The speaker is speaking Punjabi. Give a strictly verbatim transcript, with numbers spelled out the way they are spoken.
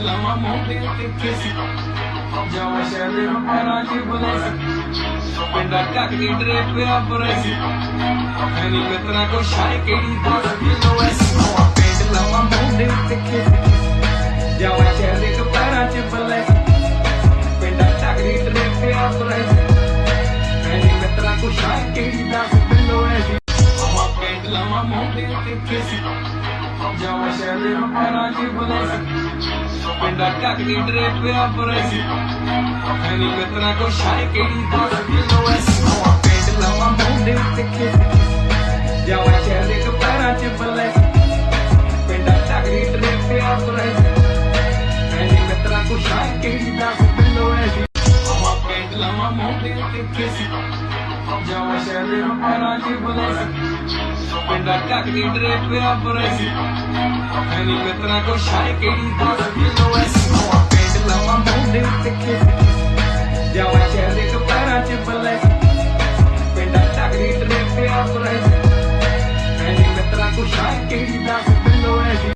ਲਾਵਾਂ ਮੋਢੇ ਤੇ ਖੇਸੀ ਜਾਵਾਂ ਸ਼ਹਿਰ ਦੇ ਪੈਰਾਂ 'ਚ ਬਲੈਸੀ ਪਿੰਡਾਂ ਢੱਕ ਦੀ ਡਰੇਪਿਆ ਬਰੈਸੀ ਐਨੀ ਮਿੱਤਰਾਂ ਕੋ ਸ਼ਾਇ ਕਿਹੜੀ ਦੱਸ ਦਿਲੋਂ ਐਸੀ ਨਵਾਂ ਪਿੰਡ ਲਾਵਾਂ ਮੋਢੇ ਤੇ ਖੇਸੀ ਜਾਵਾਂ ਸ਼ਹਿਰ ਦੇ ਪੈਰਾਂ 'ਚ ਬਲੈਸੀ ਪਿੰਡਾਂ ਢੱਕ ਦੀ ਡਰੇਪਿਆ ਬਰੈਸੀ ਐਨੀ ਮਿੱਤਰਾਂ ਕੋ ਸ਼ਾਇ ਕਿਹੜੀ ਦੱਸ ਦਿਲੋਂ ਐਸੀ ਨਵਾਂ ਪਿੰਡ ਲਾਵਾਂ ਮੋਢੇ ਤੇ ਖੇਸੀ ਜਾਵਾਂ ਸ਼ਹਿਰ ਦੇ ਪੈਰਾਂ 'ਚ ਬਲੈਸੀ ਪਿੰਡਾਂ ਢੱਕ ਦੀ ਡਰੇਪਿਆ ਬਰੈਸੀ ਐਨੀ ਮਿੱਤਰਾਂ ਕੋ ਸ਼ਾਇ ਕਿਹੜੀ ਦੱਸ ਦਿਲੋਂ ਐਸੀ ਨਵਾਂ ਪਿੰਡ ਲਾਵਾਂ ਮੋਢੇ ਤੇ ਖੇਸੀ ਜਾਵਾਂ ਸ਼ਹਿਰ ਦੇ ਪੈਰਾਂ 'ਚ ਬਲੈਸੀ ਪਿੰਡਾਂ ਢੱਕ ਦੀ ਡਰੇਪਿਆ ਬਰੈਸੀ ਐਨੀ ਮਿੱਤਰਾਂ ਕੋ ਸ਼ਾਇ ਕਿਹੜੀ ਦੱਸ ਦਿਲੋਂ ਐਸੀ ਨਵਾਂ ਪਿੰਡ ਲਾਵਾਂ ਮੋਢੇ ਤੇ ਖੇਸੀ ਜਾਵਾਂ ਸ਼ਹਿਰ ਦੇ ਪੈਰਾਂ 'ਚ ਬਲੈਸੀ ਪਿੰਡਾਂ ਢੱਕ ਦੀ ਡਰੇਪਿਆ ਬਰੈਸੀ ਐਨੀ ਮਿੱਤਰਾਂ ਕੋ ਸ਼ਾਇ ਕਿਹੜੀ ਦੱਸ ਦਿਲੋਂ ਐਸੀ ਨਵਾਂ ਪਿੰਡ ਲਾਵਾਂ ਮੋਢੇ ਤੇ ਖੇਸੀ ਜਾਵਾਂ ਸ਼ਹਿਰ ਦੇ ਪੈਰਾਂ 'ਚ ਬਲੈਸੀ ਪਿੰਡਾਂ ਢੱਕ ਦੀ ਡਰੇਪਿਆ ਬਰੈਸੀ ਐਨੀ ਮਿੱਤਰਾਂ ਕੋ ਸ਼ਾਇ ਕਿਹੜੀ ਦੱਸ